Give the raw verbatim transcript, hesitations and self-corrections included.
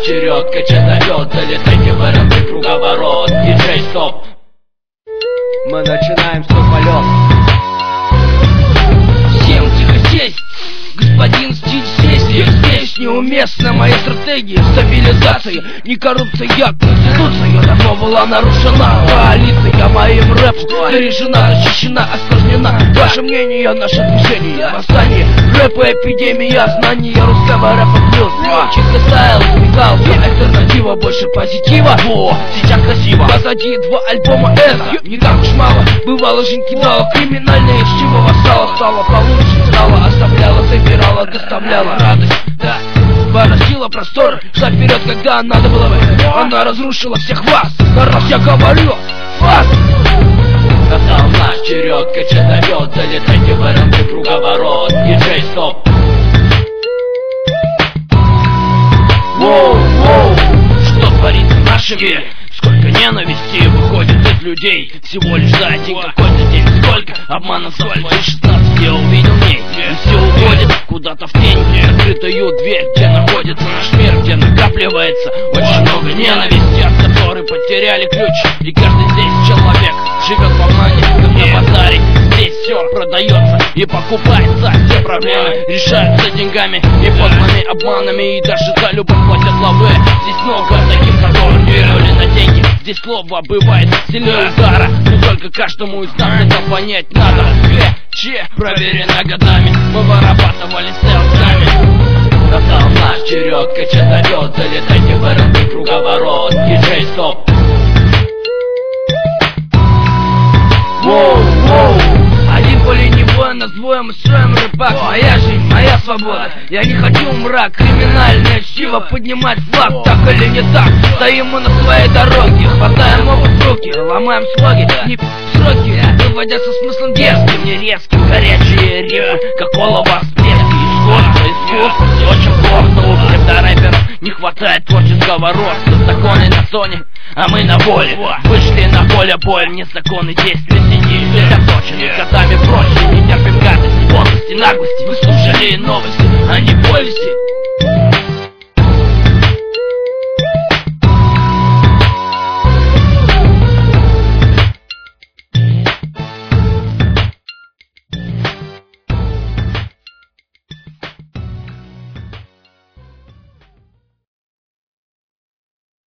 вперед, качать орёт, залетайте в эр эм пэ круговорот. Диджей, стоп. Мы начинаем свой полет. Всем тихо сесть, господин стиль сесть. Здесь неуместна моя стратегия стабилизации. Не коррупция, конституция давно была нарушена. Коалиция моим рэпом заряжена, защищена, осквернена. Ваше мнение, наше движение, восстание. Рэп и эпидемия знаний русского рэпа плюс. Чисто стайл, металл, альтернатива, больше позитива. Во, сейчас красиво. Позади два альбома, это не так уж мало. Бывало, жизнь кидала криминальные, с чего восстала, стало получше, стало, оставляла, забирала, доставляла радость. Да, породила простор, шла вперед, когда надо было бы. Она разрушила всех вас, на раз я говорю, вас. Настал наш черед, качать орёт, залетайте в эр эм пэ круговорот. Диджей, стоп. Воу, воу, что творится в нашем мире? Сколько ненависти выходит из людей всего лишь за один какой-то день. Сколько обмана за свои шестнадцать я увидел в ней. И все уходит куда-то в тень, закрытую дверь, где находится наш мир, где накапливается очень много ненависти, от которой потеряли ключ. И каждый здесь человек живет в обмане, как на базаре. Здесь все продается и покупается. Все проблемы решаются деньгами и подлыми обманами. И даже за любовь платят лавы. Здесь много таких, которые верили на деньги. Здесь слово бывает сильнее удара, но только каждому из нас это понять надо. Че проверено годами, мы вырабатывали стелсами. Настал наш черед, качать орёт, залетайте в эр эм пэ круговорот. Диджей, стоп. Воу, воу. Один поле не воин, нас двое мы строим рыбак. Моя жизнь, моя свобода. Я не хочу мрак, криминальное чтиво, поднимать флаг. Так или не так, стоим мы на своей дороге. Хватаем опыт в руки, ломаем слоги. Не сроки, выводя со смыслом дерзким, не резким. Горячие рифы, как олово с плески. Искусство, искусство, все очень плохо. У псевдорэперов не хватает творческого роста. Законы на зоне, а мы на воле. Вышли на поле боя, незаконны действия сидели сосредоточены. Годами проще, не терпим гадости, подлости, наглости. Вы слушали новости, а не повести.